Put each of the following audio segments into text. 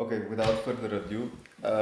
Okay, without further ado,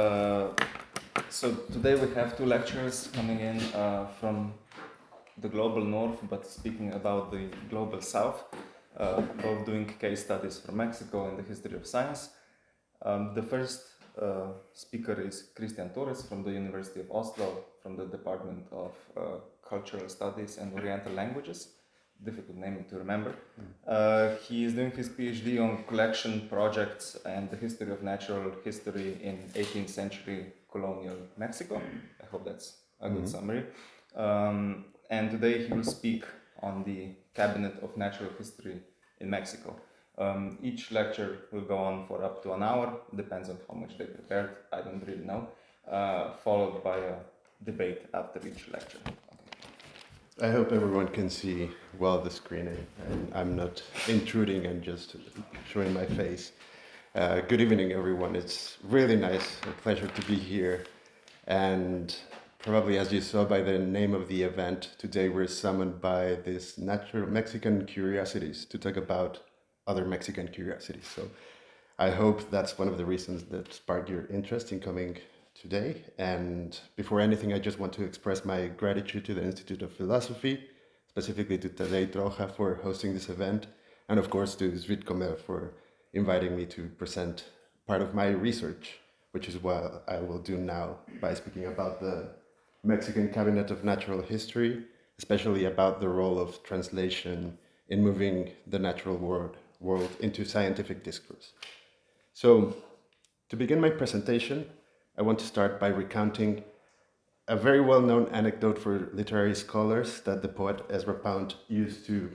so today we have two lectures coming in from the global north, but speaking about the global south, both doing case studies from Mexico and the history of science. The first speaker is Christian Torres from the University of Oslo, from the Department of Cultural Studies and Oriental Languages. Difficult name to remember. He is doing his PhD on collection projects and the history of natural history in 18th century colonial Mexico. I hope that's a good summary. And today he will speak on the Cabinet of Natural History in Mexico. Each lecture will go on for up to an hour, depends on how much they prepared, I don't really know, followed by a debate after each lecture. I hope everyone can see well the screen and I'm not intruding and just showing my face. Good evening, everyone. It's really nice, a pleasure to be here. And probably as you saw by the name of the event, today we're summoned by these natural Mexican curiosities to talk about other Mexican curiosities. So I hope that's one of the reasons that sparked your interest in coming today. And before anything, I just want to express my gratitude to the Institute of Philosophy, specifically to Tadej Troja for hosting this event, and of course to Zvitkomer for inviting me to present part of my research, which is what I will do now by speaking about the Mexican Cabinet of Natural History, especially about the role of translation in moving the natural world into scientific discourse. So, to begin my presentation, I want to start by recounting a very well-known anecdote for literary scholars that the poet Ezra Pound used to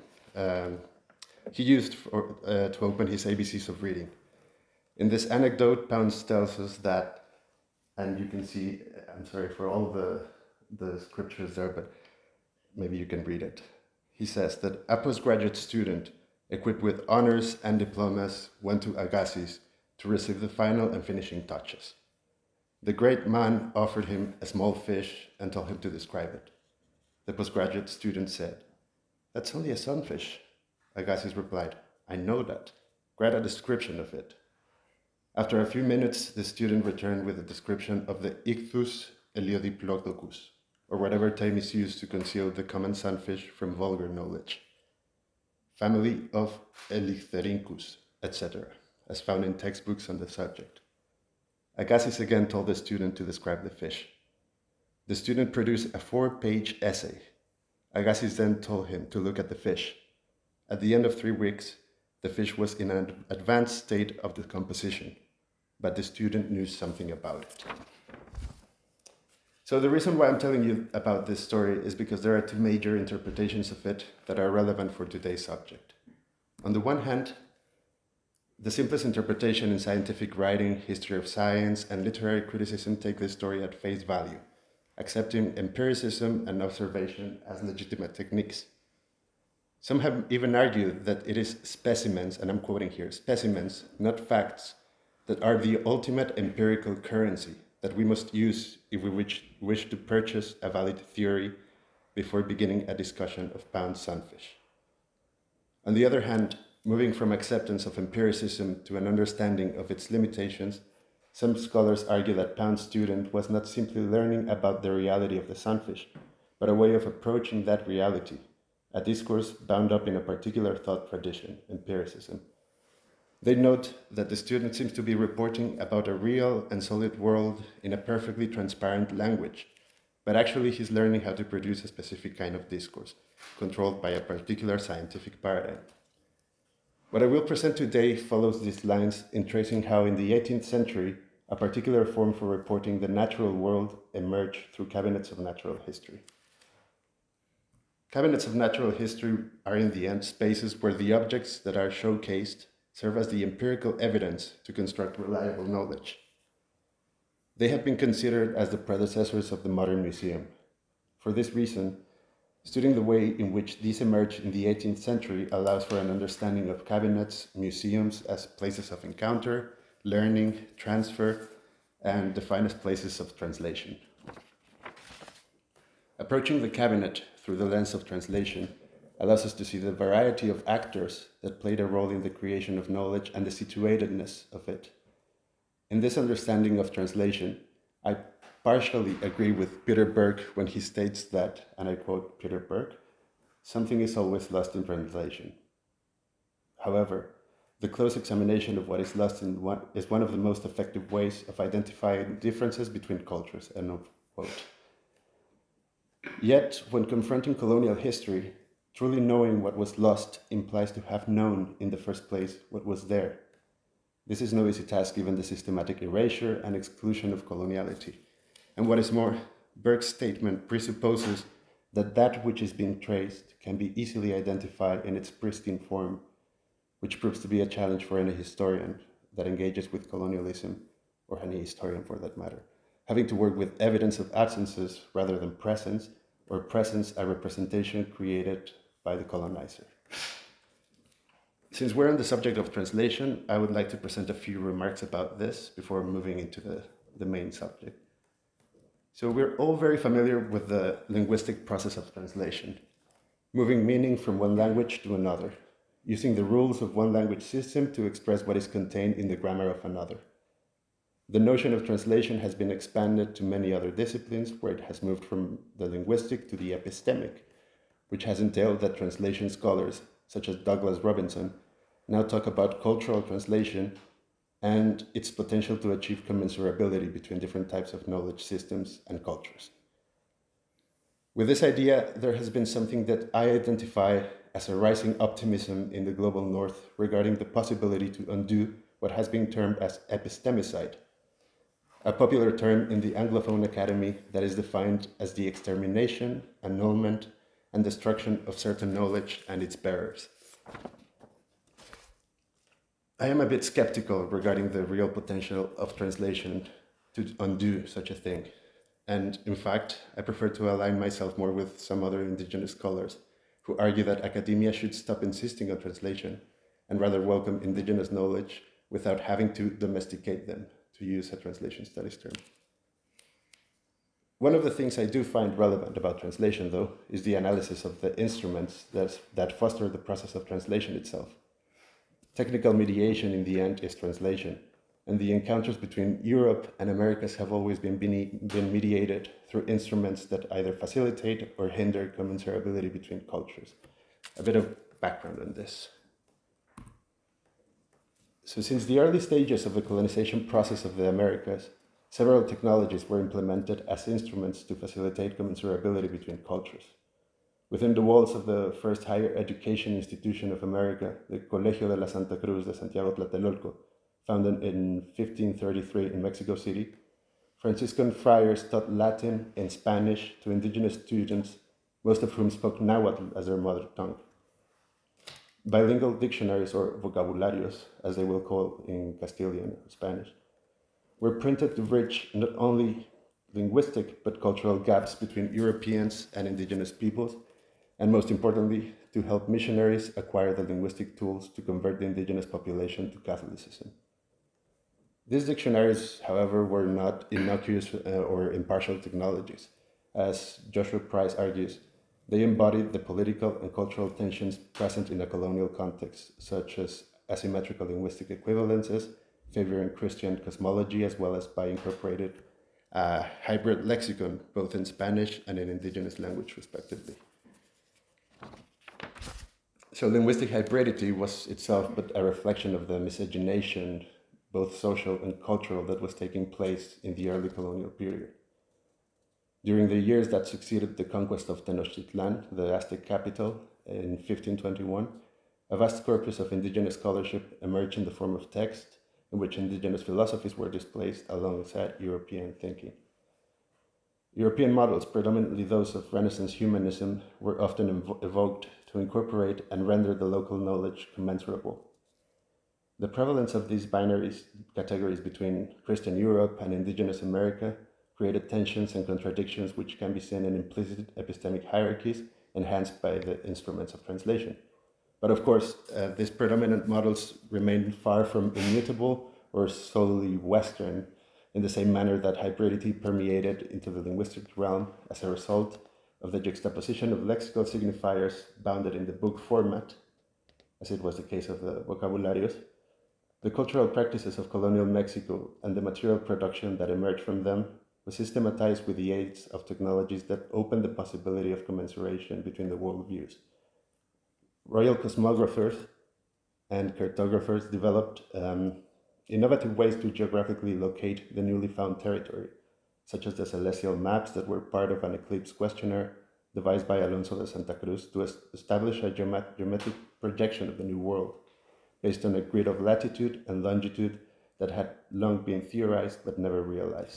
open his ABCs of reading. In this anecdote, Pound tells us that, and you can see, I'm sorry for all the scriptures there, but maybe you can read it. He says that a postgraduate student equipped with honors and diplomas went to Agassiz to receive the final and finishing touches. The great man offered him a small fish and told him to describe it. The postgraduate student said, "That's only a sunfish." Agassiz replied, "I know that. Write a description of it." After a few minutes, the student returned with a description of the Ichthus eliodiplodocus, or whatever term is used to conceal the common sunfish from vulgar knowledge. Family of Eleutherincus, etc., as found in textbooks on the subject. Agassiz again told the student to describe the fish. The student produced a 4-page essay. Agassiz then told him to look at the fish. At the end of 3 weeks, the fish was in an advanced state of decomposition, but the student knew something about it. So the reason why I'm telling you about this story is because there are two major interpretations of it that are relevant for today's subject. On the one hand, the simplest interpretation in scientific writing, history of science, and literary criticism take this story at face value, accepting empiricism and observation as legitimate techniques. Some have even argued that it is specimens, and I'm quoting here, specimens, not facts, that are the ultimate empirical currency that we must use if we wish to purchase a valid theory before beginning a discussion of Pound's sunfish. On the other hand, moving from acceptance of empiricism to an understanding of its limitations, some scholars argue that Pound's student was not simply learning about the reality of the sunfish, but a way of approaching that reality, a discourse bound up in a particular thought tradition, empiricism. They note that the student seems to be reporting about a real and solid world in a perfectly transparent language, but actually he's learning how to produce a specific kind of discourse, controlled by a particular scientific paradigm. What I will present today follows these lines in tracing how in the 18th century, a particular form for reporting the natural world emerged through cabinets of natural history. Cabinets of natural history are in the end spaces where the objects that are showcased serve as the empirical evidence to construct reliable knowledge. They have been considered as the predecessors of the modern museum. For this reason, studying the way in which these emerged in the 18th century allows for an understanding of cabinets, museums as places of encounter, learning, transfer, and defined as places of translation. Approaching the cabinet through the lens of translation allows us to see the variety of actors that played a role in the creation of knowledge and the situatedness of it. In this understanding of translation, I partially agree with Peter Burke when he states that, and I quote Peter Burke, something is always lost in translation. However, the close examination of what is lost is one of the most effective ways of identifying differences between cultures, end of quote. Yet, when confronting colonial history, truly knowing what was lost implies to have known in the first place what was there. This is no easy task given the systematic erasure and exclusion of coloniality. And what is more, Burke's statement presupposes that that which is being traced can be easily identified in its pristine form, which proves to be a challenge for any historian that engages with colonialism, or any historian for that matter, having to work with evidence of absences rather than presence, or presence a representation created by the colonizer. Since we're on the subject of translation, I would like to present a few remarks about this before moving into the main subject. So we're all very familiar with the linguistic process of translation, moving meaning from one language to another, using the rules of one language system to express what is contained in the grammar of another. The notion of translation has been expanded to many other disciplines, where it has moved from the linguistic to the epistemic, which has entailed that translation scholars, such as Douglas Robinson, now talk about cultural translation and its potential to achieve commensurability between different types of knowledge systems and cultures. With this idea, there has been something that I identify as a rising optimism in the global north regarding the possibility to undo what has been termed as epistemicide, a popular term in the Anglophone Academy that is defined as the extermination, annulment, and destruction of certain knowledge and its bearers. I am a bit skeptical regarding the real potential of translation to undo such a thing. And in fact, I prefer to align myself more with some other indigenous scholars who argue that academia should stop insisting on translation and rather welcome indigenous knowledge without having to domesticate them, to use a translation studies term. One of the things I do find relevant about translation, though, is the analysis of the instruments that foster the process of translation itself. Technical mediation in the end is translation, and the encounters between Europe and Americas have always been mediated through instruments that either facilitate or hinder commensurability between cultures. A bit of background on this. So since the early stages of the colonization process of the Americas, several technologies were implemented as instruments to facilitate commensurability between cultures. Within the walls of the first higher education institution of America, the Colegio de la Santa Cruz de Santiago Tlatelolco, founded in 1533 in Mexico City, Franciscan friars taught Latin and Spanish to indigenous students, most of whom spoke Nahuatl as their mother tongue. Bilingual dictionaries, or vocabularios, as they will call in Castilian or Spanish, were printed to bridge not only linguistic but cultural gaps between Europeans and indigenous peoples, and most importantly, to help missionaries acquire the linguistic tools to convert the indigenous population to Catholicism. These dictionaries, however, were not innocuous or impartial technologies. As Joshua Price argues, they embodied the political and cultural tensions present in a colonial context, such as asymmetrical linguistic equivalences, favoring Christian cosmology, as well as by incorporated hybrid lexicon, both in Spanish and in indigenous language, respectively. So linguistic hybridity was itself but a reflection of the miscegenation, both social and cultural, that was taking place in the early colonial period. During the years that succeeded the conquest of Tenochtitlan, the Aztec capital, in 1521, a vast corpus of indigenous scholarship emerged in the form of text, in which indigenous philosophies were displaced alongside European thinking. European models, predominantly those of Renaissance humanism, were often evoked to incorporate and render the local knowledge commensurable. The prevalence of these binary categories between Christian Europe and indigenous America created tensions and contradictions which can be seen in implicit epistemic hierarchies enhanced by the instruments of translation. But of course, these predominant models remain far from immutable or solely Western, in the same manner that hybridity permeated into the linguistic realm as a result of the juxtaposition of lexical signifiers bounded in the book format, as it was the case of the vocabularios, The cultural practices of colonial Mexico and the material production that emerged from them was systematized with the aids of technologies that opened the possibility of commensuration between the worldviews. Royal cosmographers and cartographers developed innovative ways to geographically locate the newly found territory, such as the celestial maps that were part of an eclipse questionnaire devised by Alonso de Santa Cruz to establish a geometric projection of the New World, based on a grid of latitude and longitude that had long been theorized but never realized.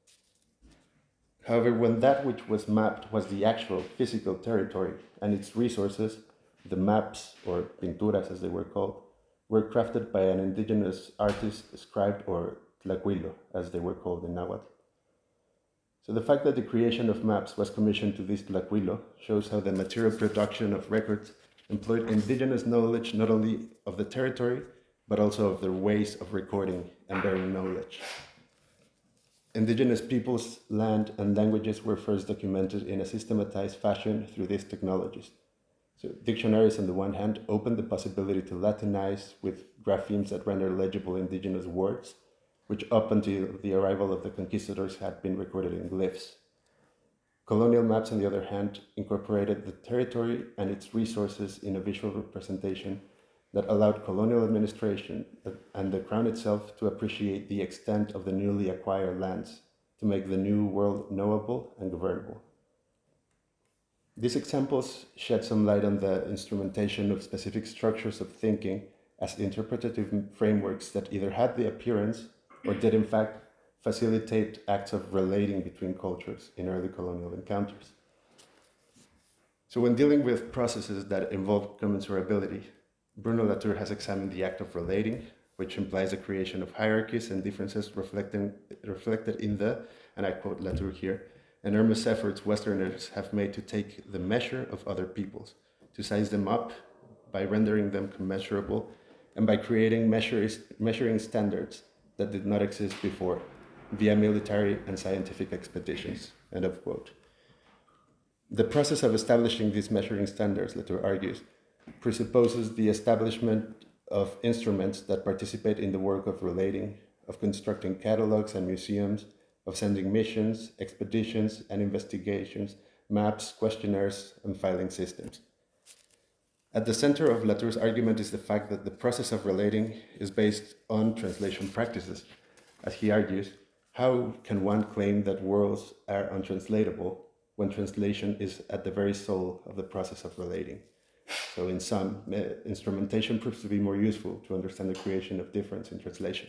However, when that which was mapped was the actual physical territory and its resources, the maps, or pinturas as they were called, were crafted by an indigenous artist, scribe, or tlacuilo, as they were called in Nahuatl. So the fact that the creation of maps was commissioned to this tlacuilo shows how the material production of records employed indigenous knowledge not only of the territory, but also of their ways of recording and bearing knowledge. Indigenous peoples, land, and languages were first documented in a systematized fashion through these technologies. So dictionaries, on the one hand, opened the possibility to Latinize with graphemes that render legible indigenous words, which up until the arrival of the conquistadors had been recorded in glyphs. Colonial maps, on the other hand, incorporated the territory and its resources in a visual representation that allowed colonial administration and the crown itself to appreciate the extent of the newly acquired lands to make the new world knowable and governable. These examples shed some light on the instrumentation of specific structures of thinking as interpretative frameworks that either had the appearance or did in fact facilitate acts of relating between cultures in early colonial encounters. So when dealing with processes that involve commensurability, Bruno Latour has examined the act of relating, which implies the creation of hierarchies and differences reflected in the, and I quote Latour here, enormous efforts Westerners have made to take the measure of other peoples, to size them up by rendering them commensurable, and by creating measuring standards that did not exist before, via military and scientific expeditions, end of quote. The process of establishing these measuring standards, Latour argues, presupposes the establishment of instruments that participate in the work of relating, of constructing catalogs and museums, of sending missions, expeditions, and investigations, maps, questionnaires, and filing systems. At the center of Latour's argument is the fact that the process of relating is based on translation practices. As he argues, how can one claim that words are untranslatable when translation is at the very soul of the process of relating? So in sum, instrumentation proves to be more useful to understand the creation of difference in translation.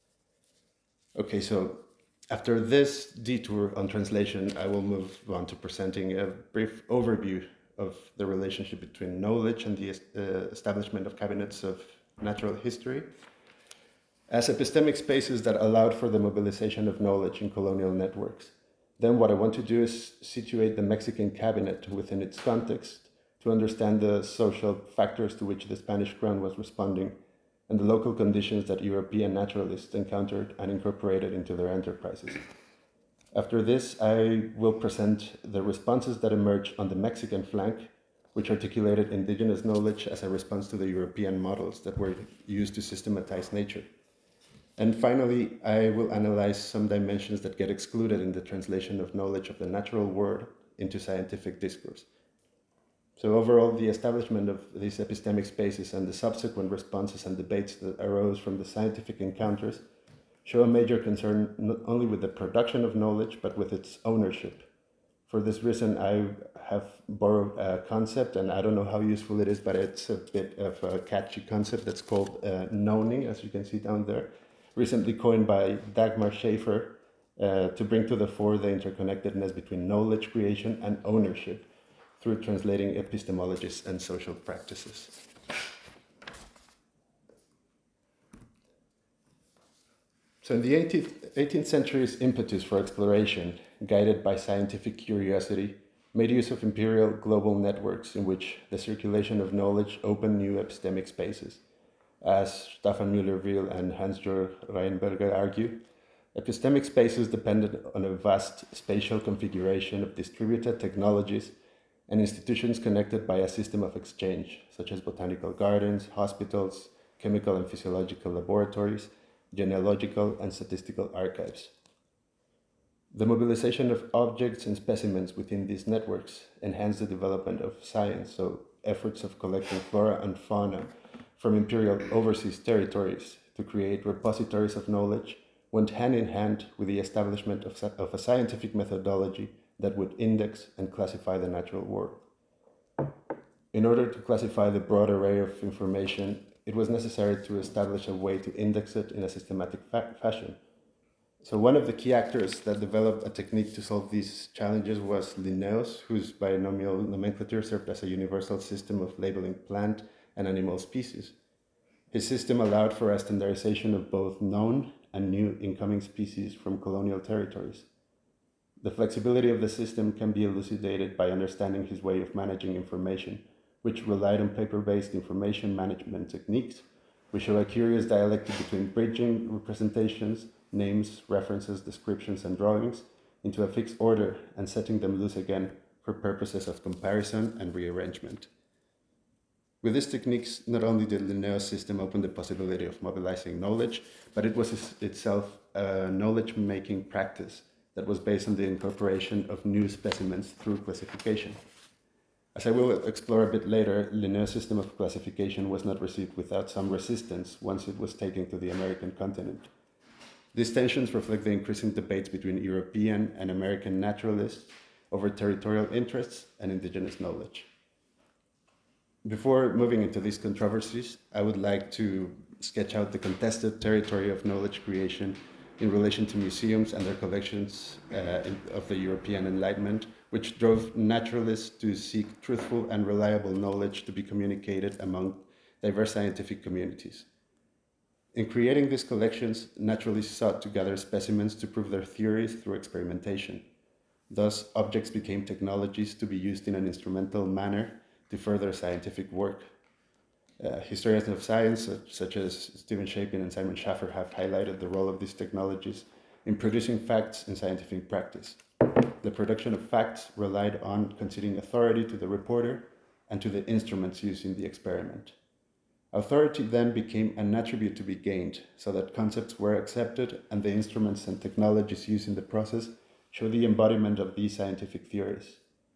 Okay, so after this detour on translation, I will move on to presenting a brief overview of the relationship between knowledge and the establishment of cabinets of natural history as epistemic spaces that allowed for the mobilization of knowledge in colonial networks. Then what I want to do is situate the Mexican cabinet within its context to understand the social factors to which the Spanish crown was responding and the local conditions that European naturalists encountered and incorporated into their enterprises. After this, I will present the responses that emerged on the Mexican flank, which articulated indigenous knowledge as a response to the European models that were used to systematize nature. And finally, I will analyze some dimensions that get excluded in the translation of knowledge of the natural world into scientific discourse. So overall, the establishment of these epistemic spaces and the subsequent responses and debates that arose from the scientific encounters show a major concern not only with the production of knowledge, but with its ownership. For this reason, I have borrowed a concept, and I don't know how useful it is, but it's a bit of a catchy concept that's called knowning, as you can see down there, recently coined by Dagmar Schaefer to bring to the fore the interconnectedness between knowledge creation and ownership through translating epistemologies and social practices. So in the 18th century's impetus for exploration, guided by scientific curiosity, made use of imperial global networks in which the circulation of knowledge opened new epistemic spaces. As Staffan Müller-Wiehl and Hans-Georg Reinberger argue, epistemic spaces depended on a vast spatial configuration of distributed technologies and institutions connected by a system of exchange, such as botanical gardens, hospitals, chemical and physiological laboratories, genealogical and statistical archives. The mobilization of objects and specimens within these networks enhanced the development of science, so efforts of collecting flora and fauna from imperial overseas territories to create repositories of knowledge went hand in hand with the establishment of a scientific methodology that would index and classify the natural world. In order to classify the broad array of information, it was necessary to establish a way to index it in a systematic fashion. So one of the key actors that developed a technique to solve these challenges was Linnaeus, whose binomial nomenclature served as a universal system of labeling plant and animal species. His system allowed for a standardization of both known and new incoming species from colonial territories. The flexibility of the system can be elucidated by understanding his way of managing information, which relied on paper-based information management techniques, which show a curious dialectic between bridging representations, names, references, descriptions, and drawings into a fixed order and setting them loose again for purposes of comparison and rearrangement. With these techniques, not only did Linnaeus' system open the possibility of mobilizing knowledge, but it was itself a knowledge-making practice that was based on the incorporation of new specimens through classification. As I will explore a bit later, Linnaeus' system of classification was not received without some resistance once it was taken to the American continent. These tensions reflect the increasing debates between European and American naturalists over territorial interests and indigenous knowledge. Before moving into these controversies, I would like to sketch out the contested territory of knowledge creation in relation to museums and their collections of the European Enlightenment, which drove naturalists to seek truthful and reliable knowledge to be communicated among diverse scientific communities. In creating these collections, naturalists sought to gather specimens to prove their theories through experimentation. Thus, objects became technologies to be used in an instrumental manner to further scientific work. Historians of science, such as Stephen Shapin and Simon Schaffer, have highlighted the role of these technologies in producing facts in scientific practice. The production of facts relied on conceding authority to the reporter and to the instruments used in the experiment. Authority then became an attribute to be gained, so that concepts were accepted and the instruments and technologies used in the process show the embodiment of these scientific theories.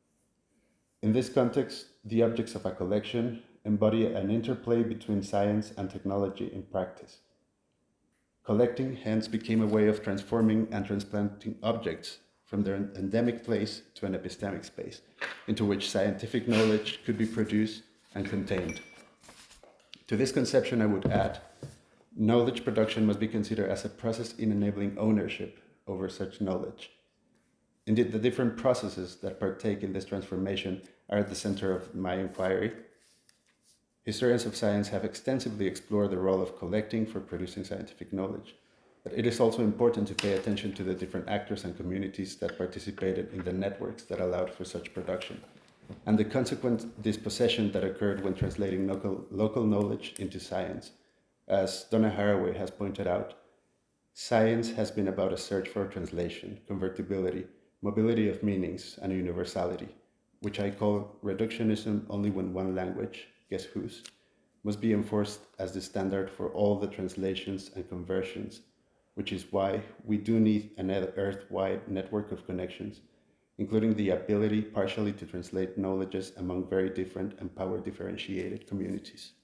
In this context, the objects of a collection embody an interplay between science and technology in practice. Collecting hence became a way of transforming and transplanting objects from their endemic place to an epistemic space, into which scientific knowledge could be produced and contained. To this conception, I would add, knowledge production must be considered as a process in enabling ownership over such knowledge. Indeed, the different processes that partake in this transformation are at the center of my inquiry. Historians of science have extensively explored the role of collecting for producing scientific knowledge, but it is also important to pay attention to the different actors and communities that participated in the networks that allowed for such production, and the consequent dispossession that occurred when translating local knowledge into science. As Donna Haraway has pointed out, science has been about a search for translation, convertibility, mobility of meanings, and universality, which I call reductionism only when one language, guess whose, must be enforced as the standard for all the translations and conversions, which is why we do need an earth-wide network of connections, including the ability partially to translate knowledges among very different and power-differentiated communities.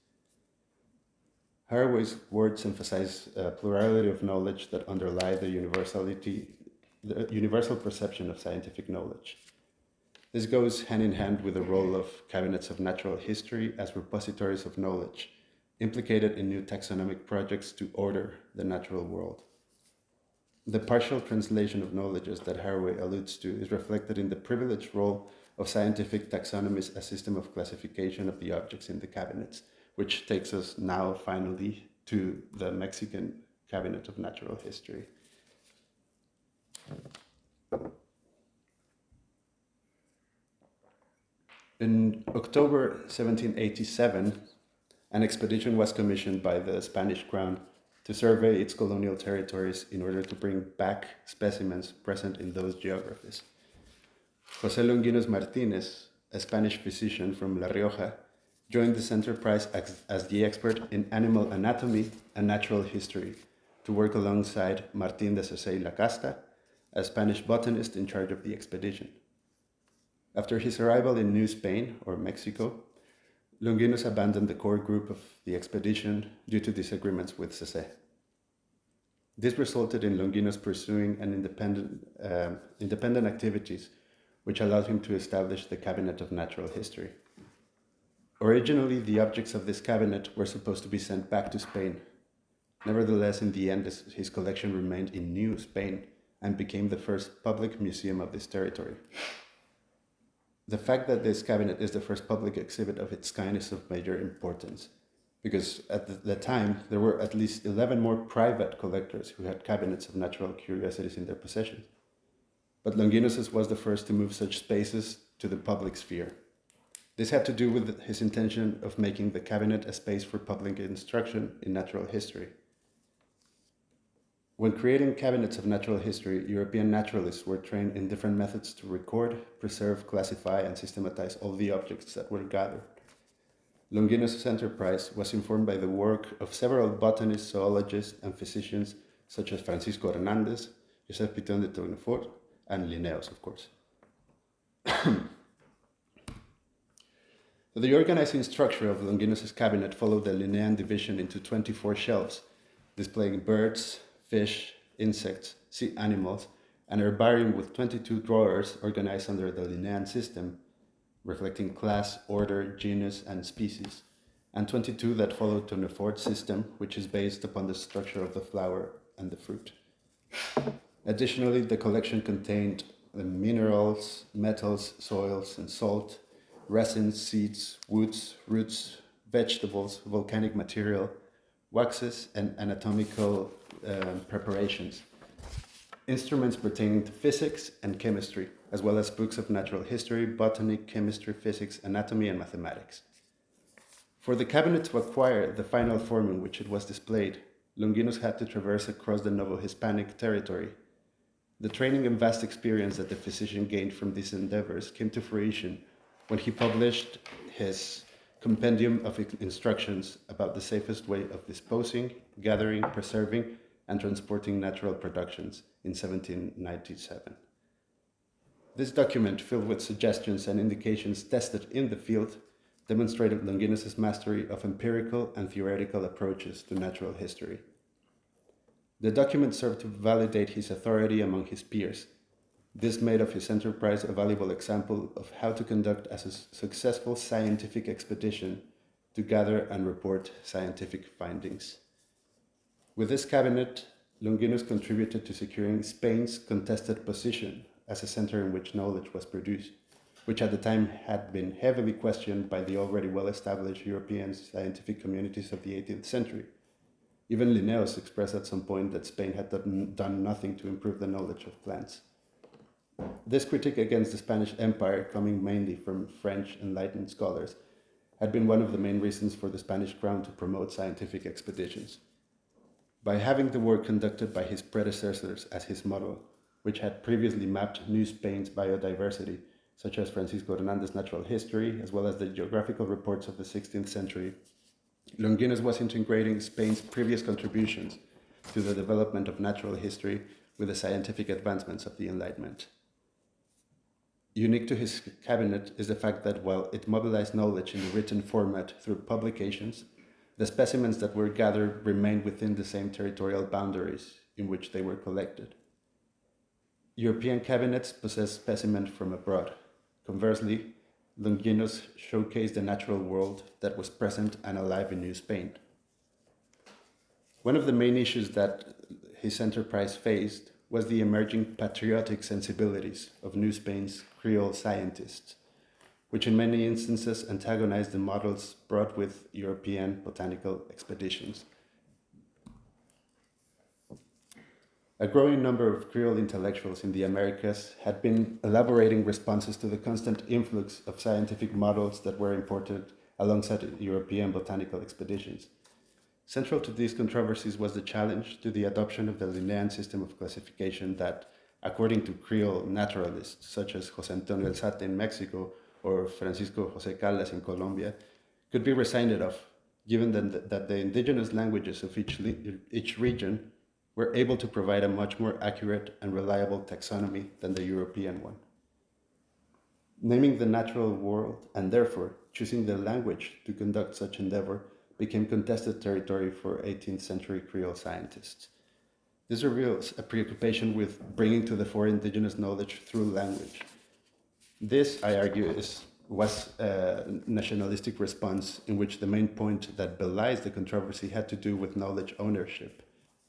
Haraway's words emphasize a plurality of knowledge that underlie the universal perception of scientific knowledge. This goes hand in hand with the role of cabinets of natural history as repositories of knowledge, implicated in new taxonomic projects to order the natural world. The partial translation of knowledges that Haraway alludes to is reflected in the privileged role of scientific taxonomy as a system of classification of the objects in the cabinets, which takes us now finally to the Mexican Cabinet of Natural History. In October 1787, an expedition was commissioned by the Spanish crown to survey its colonial territories in order to bring back specimens present in those geographies. José Longinos Martínez, a Spanish physician from La Rioja, joined this enterprise as the expert in animal anatomy and natural history to work alongside Martín de Cesey y Lacasta, a Spanish botanist in charge of the expedition. After his arrival in New Spain, or Mexico, Longinus abandoned the core group of the expedition due to disagreements with Cesey. This resulted in Longinus pursuing an independent activities, which allowed him to establish the Cabinet of Natural History. Originally, the objects of this cabinet were supposed to be sent back to Spain. Nevertheless, in the end, his collection remained in New Spain and became the first public museum of this territory. The fact that this cabinet is the first public exhibit of its kind is of major importance, because at the time there were at least 11 more private collectors who had cabinets of natural curiosities in their possession. But Longinus was the first to move such spaces to the public sphere. This had to do with his intention of making the cabinet a space for public instruction in natural history. When creating cabinets of natural history, European naturalists were trained in different methods to record, preserve, classify, and systematize all the objects that were gathered. Longinus' enterprise was informed by the work of several botanists, zoologists, and physicians such as Francisco Hernández, Joseph Piton de Tournefort, and Linnaeus, of course. The organizing structure of Longinus' cabinet followed the Linnaean division into 24 shelves, displaying birds, fish, insects, sea animals, and herbarium with 22 drawers organized under the Linnaean system, reflecting class, order, genus, and species, and 22 that followed Tournefort's system, which is based upon the structure of the flower and the fruit. Additionally, the collection contained the minerals, metals, soils, and salt, resins, seeds, woods, roots, vegetables, volcanic material, waxes, and anatomical preparations, instruments pertaining to physics and chemistry, as well as books of natural history, botany, chemistry, physics, anatomy, and mathematics. For the cabinet to acquire the final form in which it was displayed, Longinus had to traverse across the Novo-Hispanic territory. The training and vast experience that the physician gained from these endeavors came to fruition when he published his compendium of instructions about the safest way of disposing, gathering, preserving, and transporting natural productions in 1797. This document, filled with suggestions and indications tested in the field, demonstrated Longinus' mastery of empirical and theoretical approaches to natural history. The document served to validate his authority among his peers. This made of his enterprise a valuable example of how to conduct a successful scientific expedition to gather and report scientific findings. With this cabinet, Longinus contributed to securing Spain's contested position as a center in which knowledge was produced, which at the time had been heavily questioned by the already well-established European scientific communities of the 18th century. Even Linnaeus expressed at some point that Spain had done nothing to improve the knowledge of plants. This critique against the Spanish Empire, coming mainly from French enlightened scholars, had been one of the main reasons for the Spanish crown to promote scientific expeditions. By having the work conducted by his predecessors as his model, which had previously mapped New Spain's biodiversity, such as Francisco Hernández's Natural History, as well as the geographical reports of the 16th century, Longinus was integrating Spain's previous contributions to the development of natural history with the scientific advancements of the Enlightenment. Unique to his cabinet is the fact that while it mobilized knowledge in the written format through publications, the specimens that were gathered remained within the same territorial boundaries in which they were collected. European cabinets possess specimens from abroad. Conversely, Longinus showcased the natural world that was present and alive in New Spain. One of the main issues that his enterprise faced was the emerging patriotic sensibilities of New Spain's Creole scientists, which in many instances antagonized the models brought with European botanical expeditions. A growing number of Creole intellectuals in the Americas had been elaborating responses to the constant influx of scientific models that were imported alongside European botanical expeditions. Central to these controversies was the challenge to the adoption of the Linnaean system of classification that, according to Creole naturalists such as José Antonio Elzate in Mexico or Francisco José Caldas in Colombia, could be resigned of, given that the indigenous languages of each region were able to provide a much more accurate and reliable taxonomy than the European one. Naming the natural world, and therefore choosing the language to conduct such endeavor, became contested territory for 18th century Creole scientists. This reveals a preoccupation with bringing to the fore indigenous knowledge through language. This, I argue, was a nationalistic response in which the main point that belies the controversy had to do with knowledge ownership,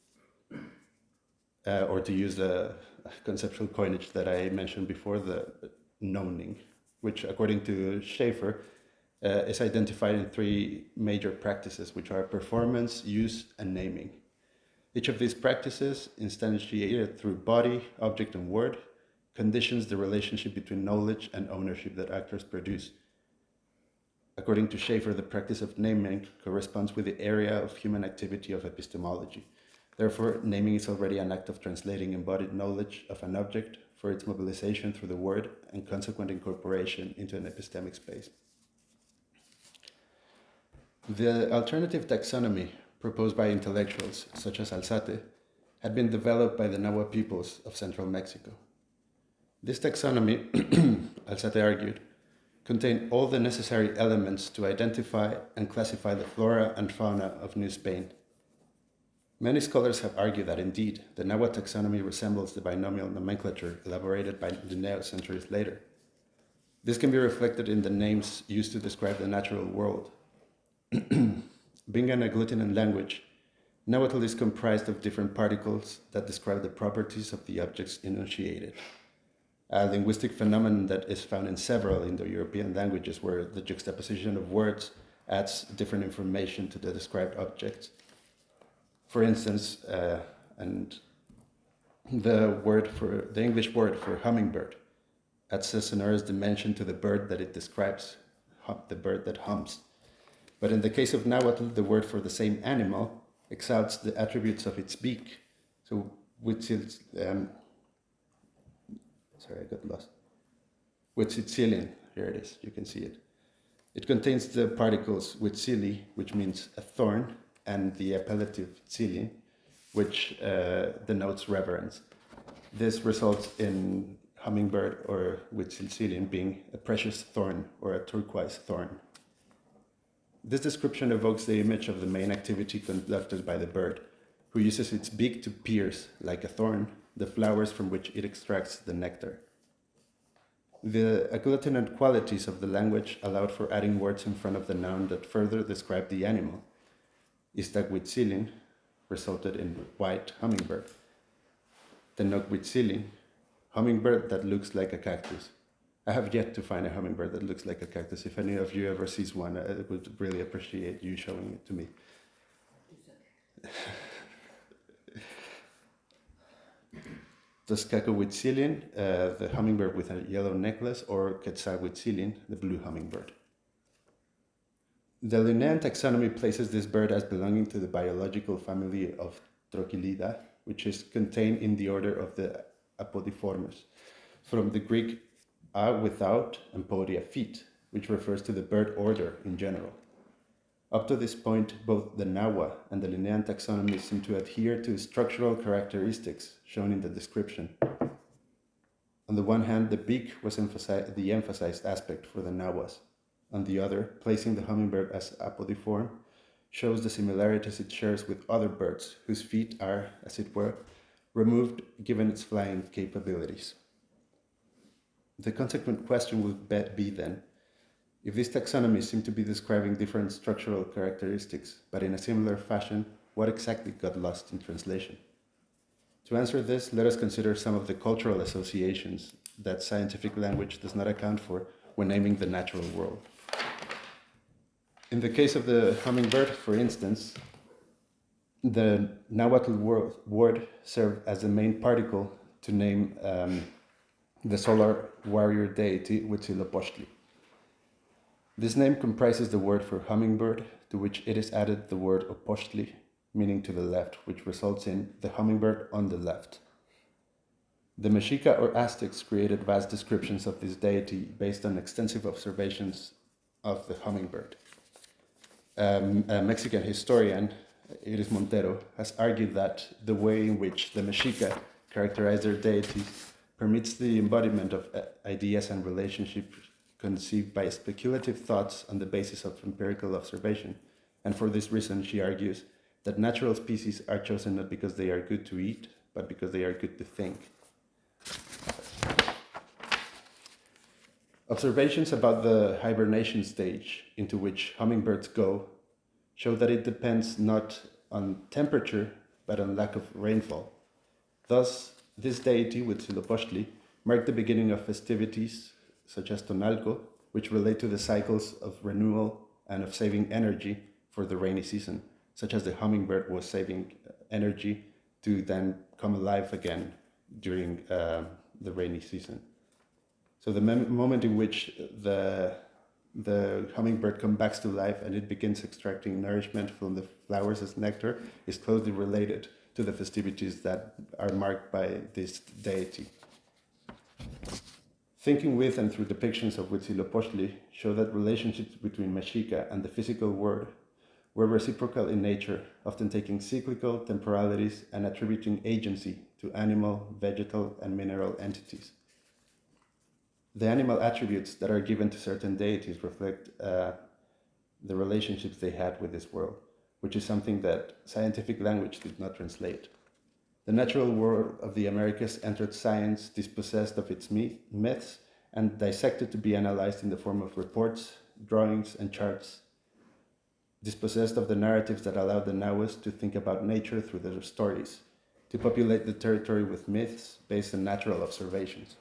or to use the conceptual coinage that I mentioned before, the knowning, which, according to Schaeffer, is identified in three major practices, which are performance, use, and naming. Each of these practices, instantiated through body, object, and word, conditions the relationship between knowledge and ownership that actors produce. According to Schaeffer, the practice of naming corresponds with the area of human activity of epistemology. Therefore, naming is already an act of translating embodied knowledge of an object for its mobilization through the word and consequent incorporation into an epistemic space. The alternative taxonomy proposed by intellectuals such as Alzate had been developed by the Nahua peoples of central Mexico. This taxonomy, Alzate argued, contained all the necessary elements to identify and classify the flora and fauna of New Spain. Many scholars have argued that indeed the Nahua taxonomy resembles the binomial nomenclature elaborated by Linneo centuries later. This can be reflected in the names used to describe the natural world. Being an agglutinative language, Nahuatl is comprised of different particles that describe the properties of the objects enunciated, a linguistic phenomenon that is found in several Indo-European languages where the juxtaposition of words adds different information to the described objects. For instance, and the English word for hummingbird adds a sonorous dimension to the bird that it describes, the bird that hums. But in the case of Nahuatl, the word for the same animal exalts the attributes of its beak. So, sorry, I got lost. Huitzilin, here it is, you can see it. It contains the particles Huitzili, which means a thorn, and the appellative tzilin, which denotes reverence. This results in hummingbird or Huitzilin being a precious thorn or a turquoise thorn. This description evokes the image of the main activity conducted by the bird, who uses its beak to pierce, like a thorn, the flowers from which it extracts the nectar. The agglutinative qualities of the language allowed for adding words in front of the noun that further describe the animal. Iztahuitzilin resulted in white hummingbird. Tenochhuitzilin, hummingbird that looks like a cactus. I have yet to find a hummingbird that looks like a cactus. If any of you ever sees one, I would really appreciate you showing it to me. Tezcatlipoca, the hummingbird with a yellow necklace, or Quetzalhuitzilin, the blue hummingbird. The Linnean taxonomy places this bird as belonging to the biological family of Trochilida, which is contained in the order of the Apodiformes, from the Greek a without and podia feet, which refers to the bird order in general. Up to this point, both the Nahua and the Linnean taxonomy seem to adhere to structural characteristics shown in the description. On the one hand, the beak was the emphasized aspect for the Nahuas. On the other, placing the hummingbird as apodiform shows the similarities it shares with other birds whose feet are, as it were, removed given its flying capabilities. The consequent question would be then, if these taxonomies seem to be describing different structural characteristics, but in a similar fashion, what exactly got lost in translation? To answer this, let us consider some of the cultural associations that scientific language does not account for when naming the natural world. In the case of the hummingbird, for instance, the Nahuatl word served as the main particle to name the solar warrior deity Huitzilopochtli. This name comprises the word for hummingbird, to which it is added the word opochtli, meaning to the left, which results in the hummingbird on the left. The Mexica or Aztecs created vast descriptions of this deity based on extensive observations of the hummingbird. A Mexican historian, Iris Montero, has argued that the way in which the Mexica characterize their deities permits the embodiment of ideas and relationships conceived by speculative thoughts on the basis of empirical observation. And for this reason, she argues that natural species are chosen not because they are good to eat, but because they are good to think. Observations about the hibernation stage into which hummingbirds go show that it depends not on temperature, but on lack of rainfall. Thus, this deity, Huitzilopochtli, marked the beginning of festivities such as Tonalco, which relate to the cycles of renewal and of saving energy for the rainy season, such as the hummingbird was saving energy to then come alive again during the rainy season. So the moment in which the hummingbird comes back to life and it begins extracting nourishment from the flowers as nectar is closely related to the festivities that are marked by this deity. Thinking with and through depictions of Huitzilopochtli show that relationships between Mexica and the physical world were reciprocal in nature, often taking cyclical temporalities and attributing agency to animal, vegetal, and mineral entities. The animal attributes that are given to certain deities reflect the relationships they had with this world, which is something that scientific language did not translate. The natural world of the Americas entered science dispossessed of its myths and dissected to be analyzed in the form of reports, drawings, and charts, dispossessed of the narratives that allowed the Nahuas to think about nature through their stories, to populate the territory with myths based on natural observations.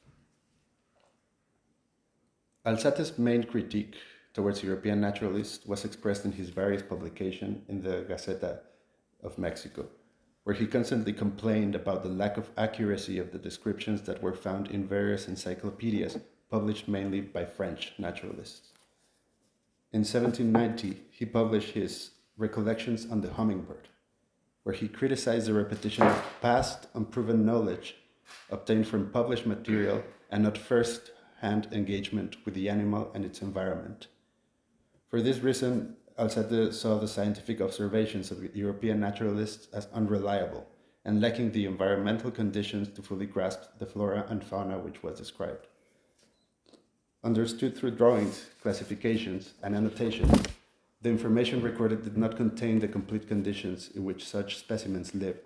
Alzate's main critique towards European naturalists was expressed in his various publications in the Gaceta of Mexico, where he constantly complained about the lack of accuracy of the descriptions that were found in various encyclopedias published mainly by French naturalists. In 1790, he published his Recollections on the Hummingbird, where he criticized the repetition of past unproven knowledge obtained from published material and not first-hand engagement with the animal and its environment. For this reason, Alzate saw the scientific observations of European naturalists as unreliable and lacking the environmental conditions to fully grasp the flora and fauna which was described. Understood through drawings, classifications, and annotations, the information recorded did not contain the complete conditions in which such specimens lived.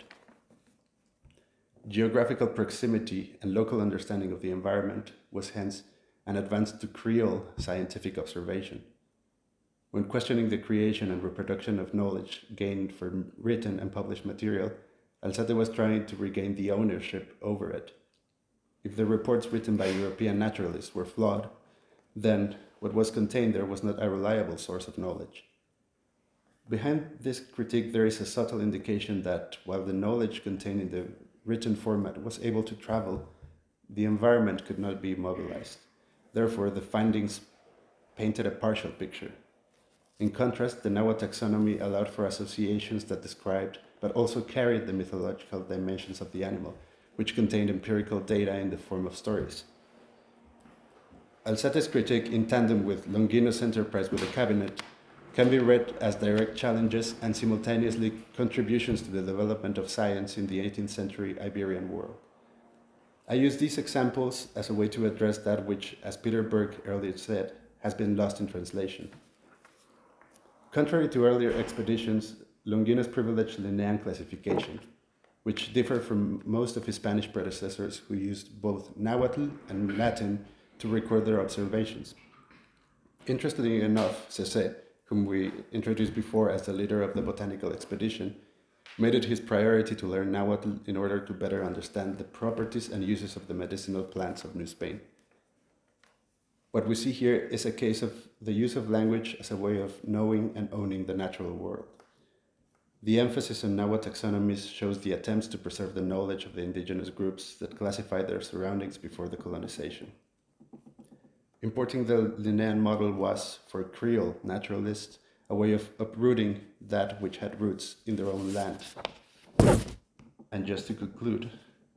Geographical proximity and local understanding of the environment was hence an advance to Creole scientific observation. When questioning the creation and reproduction of knowledge gained from written and published material, Alzate was trying to regain the ownership over it. If the reports written by European naturalists were flawed, then what was contained there was not a reliable source of knowledge. Behind this critique, there is a subtle indication that while the knowledge contained in the written format was able to travel, the environment could not be mobilized. Therefore, the findings painted a partial picture. In contrast, the Nahua taxonomy allowed for associations that described, but also carried the mythological dimensions of the animal, which contained empirical data in the form of stories. Alzate's critique, in tandem with Longino's enterprise with the cabinet, can be read as direct challenges and simultaneously contributions to the development of science in the 18th century Iberian world. I use these examples as a way to address that which, as Peter Berg earlier said, has been lost in translation. Contrary to earlier expeditions, Longinos privileged Linnean classification, which differed from most of his Spanish predecessors who used both Nahuatl and Latin to record their observations. Interestingly enough, Cécé, whom we introduced before as the leader of the botanical expedition, made it his priority to learn Nahuatl in order to better understand the properties and uses of the medicinal plants of New Spain. What we see here is a case of the use of language as a way of knowing and owning the natural world. The emphasis on Nahua taxonomies shows the attempts to preserve the knowledge of the indigenous groups that classified their surroundings before the colonization. Importing the Linnean model was, for Creole naturalists, a way of uprooting that which had roots in their own land. And just to conclude,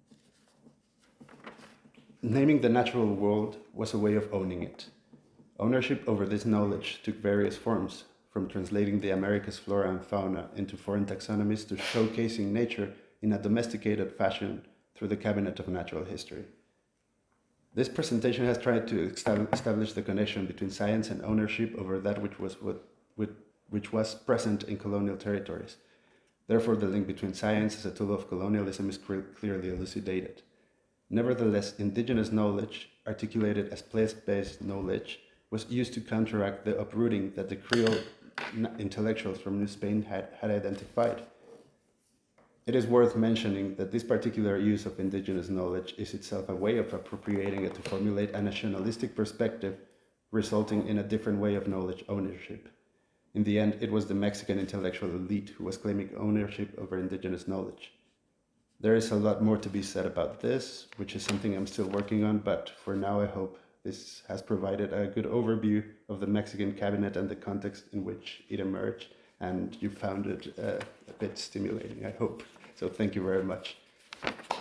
naming the natural world was a way of owning it. Ownership over this knowledge took various forms, from translating the Americas flora and fauna into foreign taxonomies to showcasing nature in a domesticated fashion through the Cabinet of Natural History. This presentation has tried to establish the connection between science and ownership over that which was present in colonial territories. Therefore, the link between science as a tool of colonialism is clearly elucidated. Nevertheless, indigenous knowledge, articulated as place-based knowledge, was used to counteract the uprooting that the Creole intellectuals from New Spain had identified. It is worth mentioning that this particular use of indigenous knowledge is itself a way of appropriating it to formulate a nationalistic perspective, resulting in a different way of knowledge ownership. In the end, it was the Mexican intellectual elite who was claiming ownership over indigenous knowledge. There is a lot more to be said about this, which is something I'm still working on, but for now I hope this has provided a good overview of the Mexican cabinet and the context in which it emerged, and you found it a bit stimulating, I hope. So thank you very much.